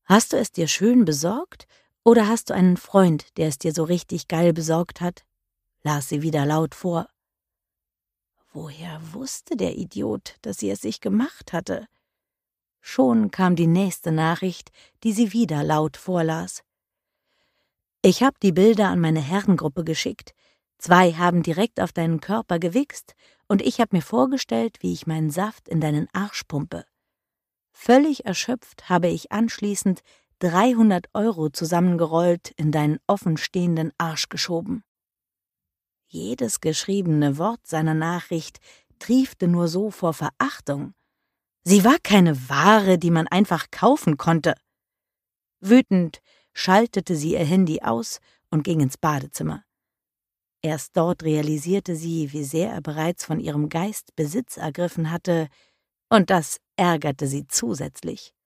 Hast du es dir schön besorgt oder hast du einen Freund, der es dir so richtig geil besorgt hat?, las sie wieder laut vor. Woher wusste der Idiot, dass sie es sich gemacht hatte? Schon kam die nächste Nachricht, die sie wieder laut vorlas. Ich hab die Bilder an meine Herrengruppe geschickt. 2 haben direkt auf deinen Körper gewichst und ich hab mir vorgestellt, wie ich meinen Saft in deinen Arsch pumpe. Völlig erschöpft habe ich anschließend 300 € zusammengerollt in deinen offenstehenden Arsch geschoben. Jedes geschriebene Wort seiner Nachricht triefte nur so vor Verachtung. Sie war keine Ware, die man einfach kaufen konnte. Wütend schaltete sie ihr Handy aus und ging ins Badezimmer. Erst dort realisierte sie, wie sehr er bereits von ihrem Geist Besitz ergriffen hatte, und das ärgerte sie zusätzlich.